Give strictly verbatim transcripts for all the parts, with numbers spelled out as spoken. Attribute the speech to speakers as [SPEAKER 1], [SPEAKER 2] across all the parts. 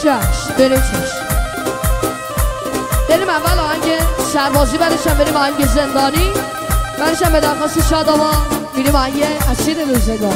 [SPEAKER 1] چشم بریم چشم بریم اول آهنگ سربازی، بعدشم بریم آهنگ زندانی، بعدشم به درخواست شادابان میریم آهنگ اسیر روزگار.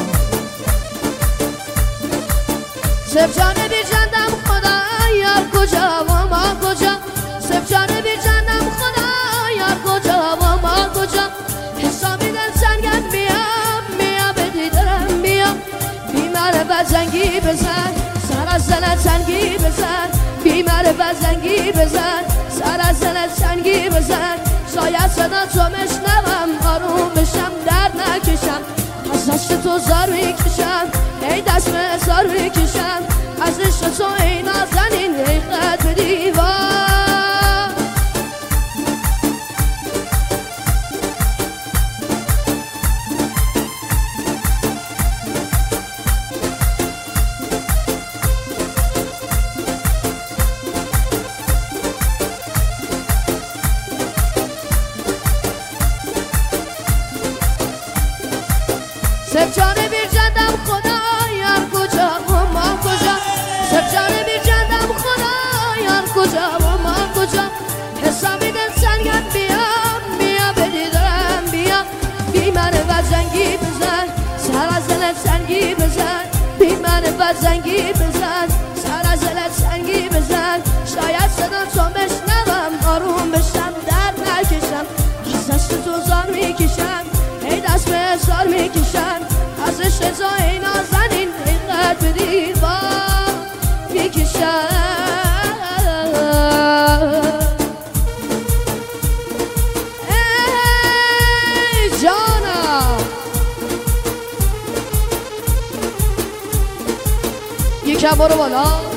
[SPEAKER 1] سف جان بی جندم خدا یار کجا و ما کجا، سف جان بی جندم خدا یار کجا و ما کجا، حسابی در سنگم بیا بیا به دیدرم بیا، بیمار بزنگی بزن سر از دلت سنگی بزن، بیمار بزنگی بزن سر از دلت سنگی بزن، شاید صدا تو مشنوم آروم بشم درد نکشم، از دست تو زار میکشم ای دست به زار میکشم، از عشق تو ای نازنین ای خط به دیوار. سف جان بی جندم خدا یار کجا و ما کجا، سف جان بی جندم خدا یار کجا و ما کجا، حسابی دل سنگم بیا بیا به دیدرم بیا، بیمار بزنگی بزن سر از دلت سنگی بزن، بیمار بزنگی بزن سر از دلت سنگی بزن، شاید صدا تو بشنوم آروم بشم درد نکشم، از دست تو زار میکشم ای دست به زار میکشم، از عشق تو ای نازنین ای خط به دیوار میکشم. ای جانم یکم برو بالا.